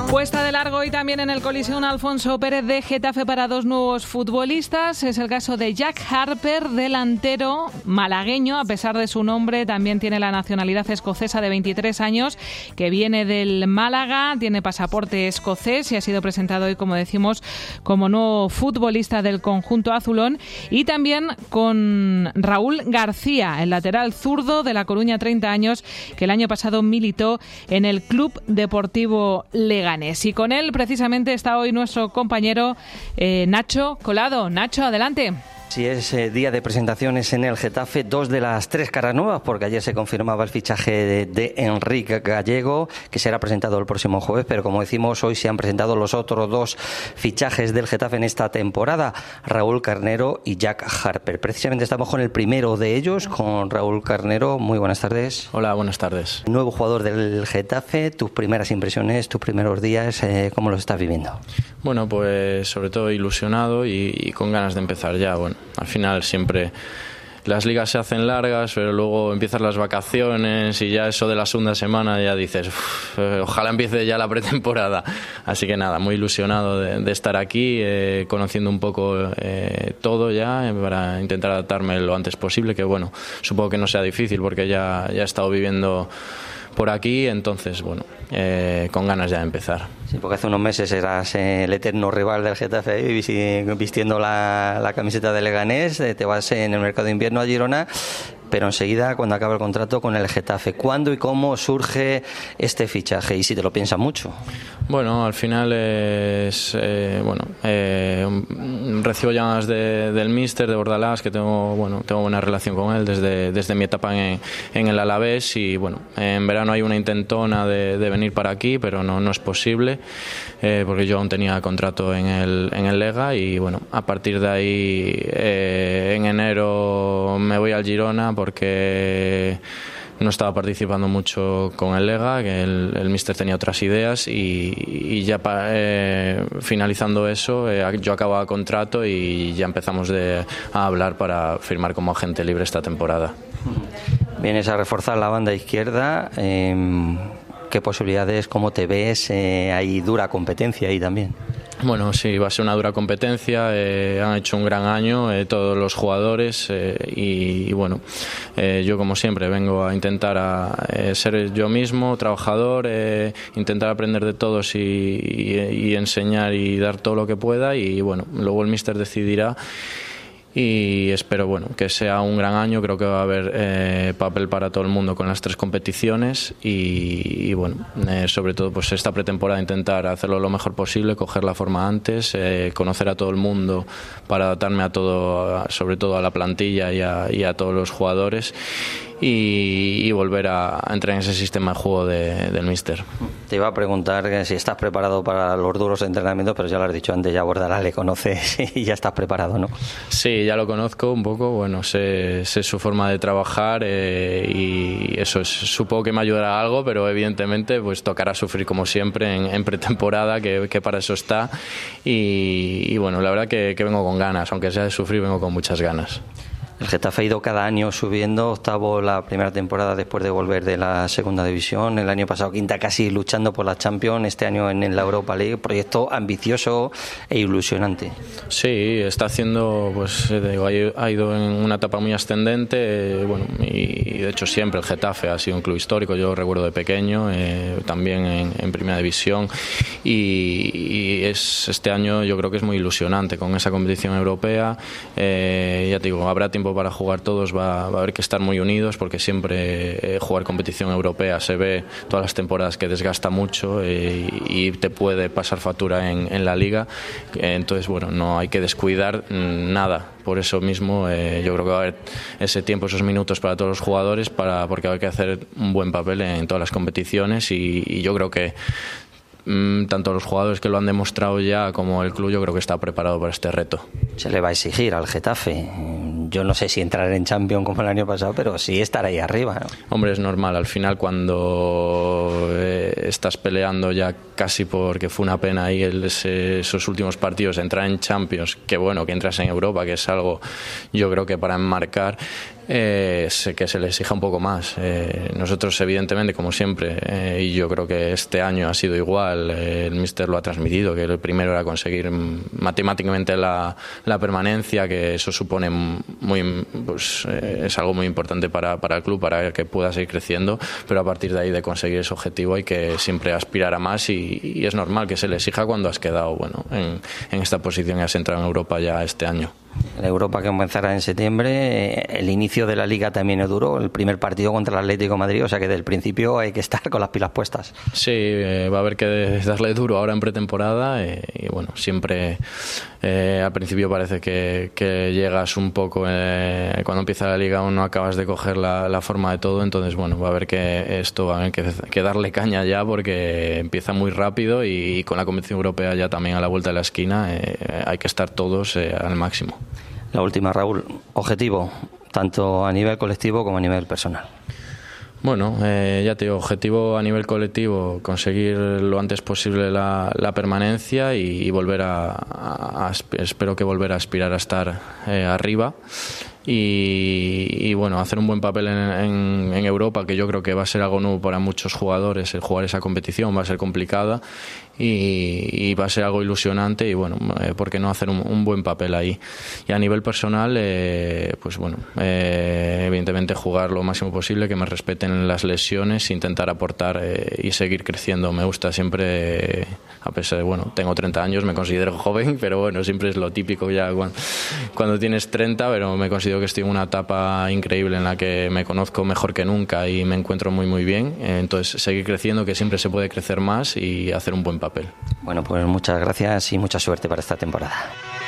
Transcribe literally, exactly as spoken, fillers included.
Puesta de largo hoy también en el Coliseum Alfonso Pérez de Getafe para dos nuevos futbolistas. Es el caso de Jack Harper, delantero malagueño, a pesar de su nombre, también tiene la nacionalidad escocesa de veintitrés años, que viene del Málaga, tiene pasaporte escocés y ha sido presentado hoy, como decimos, como nuevo futbolista del conjunto azulón. Y también con Raúl García, el lateral zurdo de La Coruña, treinta años, que el año pasado militó en el Club Deportivo Leganés. Y con él precisamente está hoy nuestro compañero eh, Nacho Colado. Nacho, adelante. Sí, es eh, día de presentaciones en el Getafe, dos de las tres caras nuevas, porque ayer se confirmaba el fichaje de, de Enrique Gallego, que será presentado el próximo jueves, pero como decimos, hoy se han presentado los otros dos fichajes del Getafe en esta temporada, Raúl Carnero y Jack Harper. Precisamente estamos con el primero de ellos, con Raúl Carnero. Muy buenas tardes. Hola, buenas tardes. Nuevo jugador del Getafe, tus primeras impresiones, tus primeros días, eh, ¿cómo los estás viviendo? Bueno, pues sobre todo ilusionado y, y con ganas de empezar ya. Bueno, al final siempre las ligas se hacen largas, pero luego empiezan las vacaciones y ya eso de la segunda semana ya dices, uff, ojalá empiece ya la pretemporada. Así que nada, muy ilusionado de, de estar aquí, eh, conociendo un poco eh, todo ya, eh, para intentar adaptarme lo antes posible, que bueno, supongo que no sea difícil porque ya, ya he estado viviendo por aquí, entonces bueno, eh, con ganas ya de empezar. Sí, porque hace unos meses eras eh, el eterno rival del Getafe, vistiendo la, la camiseta de Leganés, eh, te vas en el mercado de invierno a Girona, pero enseguida cuando acaba el contrato con el Getafe. ¿Cuándo y cómo surge este fichaje? Y si te lo piensas mucho. Bueno, al final es eh, bueno, eh, recibo llamadas de, del míster de Bordalás, que tengo bueno tengo buena relación con él desde, desde mi etapa en, en el Alavés, y bueno, en verano hay una intentona de, de venir para aquí, pero no, no es posible, eh, porque yo aún tenía contrato en el, en el Lega, y bueno, a partir de ahí eh, en enero me voy al Girona porque no estaba participando mucho con el Lega, que el, el míster tenía otras ideas, y, y ya pa, eh, finalizando eso, eh, yo acababa contrato y ya empezamos de, a hablar para firmar como agente libre esta temporada. Vienes a reforzar la banda izquierda. Eh, ¿Qué posibilidades, cómo te ves? Eh, hay dura competencia ahí también. Bueno, sí, va a ser una dura competencia, eh, han hecho un gran año eh, todos los jugadores, eh, y, y bueno, eh, yo como siempre vengo a intentar a, eh, ser yo mismo, trabajador, eh, intentar aprender de todos y, y, y enseñar y dar todo lo que pueda, y bueno, luego el míster decidirá. Y espero bueno que sea un gran año. Creo que va a haber eh, papel para todo el mundo con las tres competiciones, y, y bueno, eh, sobre todo pues esta pretemporada intentar hacerlo lo mejor posible, coger la forma antes, eh, conocer a todo el mundo para adaptarme a todo, a, sobre todo a la plantilla y a, y a todos los jugadores, y, y volver a, a entrar en ese sistema de juego de, del míster. Te iba a preguntar que si estás preparado para los duros entrenamientos, pero ya lo has dicho antes, ya Bordalás le conoces y ya estás preparado, ¿no? Sí, ya lo conozco un poco, bueno, sé, sé su forma de trabajar, eh, y eso es, supongo que me ayudará algo, pero evidentemente pues tocará sufrir como siempre en, en pretemporada, que, que para eso está, y, y bueno, la verdad que, que vengo con ganas, aunque sea de sufrir, vengo con muchas ganas. El Getafe ha ido cada año subiendo, octavo la primera temporada después de volver de la segunda división, el año pasado quinta casi luchando por la Champions, este año en la Europa League, proyecto ambicioso e ilusionante. Sí, está haciendo, pues digo, ha ido en una etapa muy ascendente, eh, bueno, y de hecho siempre el Getafe ha sido un club histórico, yo recuerdo de pequeño, eh, también en, en primera división, y, y es este año yo creo que es muy ilusionante con esa competición europea, eh, ya te digo, habrá tiempo para jugar todos, va, va a haber que estar muy unidos, porque siempre eh, jugar competición europea se ve todas las temporadas que desgasta mucho, eh, y te puede pasar factura en, en la liga, eh, entonces bueno, no hay que descuidar nada. Por eso mismo eh, yo creo que va a haber ese tiempo, esos minutos para todos los jugadores, para, porque hay que hacer un buen papel en todas las competiciones, y, y yo creo que tanto los jugadores que lo han demostrado ya como el club, yo creo que está preparado para este reto. Se le va a exigir al Getafe. Yo no sé si entrar en Champions como el año pasado, pero sí estar ahí arriba, ¿no? Hombre, es normal. Al final, cuando eh, eh, estás peleando ya casi porque fue una pena ahí el, ese, esos últimos partidos, entrar en Champions, que bueno, que entras en Europa, que es algo yo creo que para enmarcar, eh, que se le exija un poco más. Eh, nosotros evidentemente, como siempre, eh, y yo creo que este año ha sido igual, eh, el míster lo ha transmitido, que el primero era conseguir matemáticamente la, la permanencia, que eso supone muy, pues, eh, es algo muy importante para, para el club, para que pueda seguir creciendo, pero a partir de ahí, de conseguir ese objetivo, hay que siempre aspirar a más y, y es normal que se le exija cuando has quedado bueno en, en esta posición y has entrado en Europa ya este año. La Europa que comenzará en septiembre, el inicio de la Liga también es duro, el primer partido contra el Atlético de Madrid, o sea que del principio hay que estar con las pilas puestas. Sí, eh, va a haber que darle duro ahora en pretemporada eh, y bueno, siempre eh, al principio parece que, que llegas un poco, eh, cuando empieza la Liga aún no acabas de coger la, la forma de todo, entonces bueno, va a haber que esto va a haber que, que darle caña ya porque empieza muy rápido y, y con la competición europea ya también a la vuelta de la esquina eh, hay que estar todos eh, al máximo. La última, Raúl, objetivo, tanto a nivel colectivo como a nivel personal. Bueno, eh, ya te digo, objetivo a nivel colectivo, conseguir lo antes posible la, la permanencia y, y volver a, a, a, espero que volver a aspirar a estar eh, arriba. Y, y bueno, hacer un buen papel en, en, en Europa, que yo creo que va a ser algo nuevo para muchos jugadores. El jugar esa competición va a ser complicada y, y va a ser algo ilusionante y bueno, eh, ¿por qué no hacer un, un buen papel ahí? Y a nivel personal, eh, pues bueno, eh, evidentemente jugar lo máximo posible, que me respeten las lesiones, intentar aportar eh, y seguir creciendo. Me gusta siempre, eh, a pesar de, bueno, tengo treinta años, me considero joven, pero bueno, siempre es lo típico ya cuando, cuando tienes treinta, pero me considero que estoy en una etapa increíble en la que me conozco mejor que nunca y me encuentro muy muy bien, entonces seguir creciendo, que siempre se puede crecer más y hacer un buen papel. Bueno, pues muchas gracias y mucha suerte para esta temporada.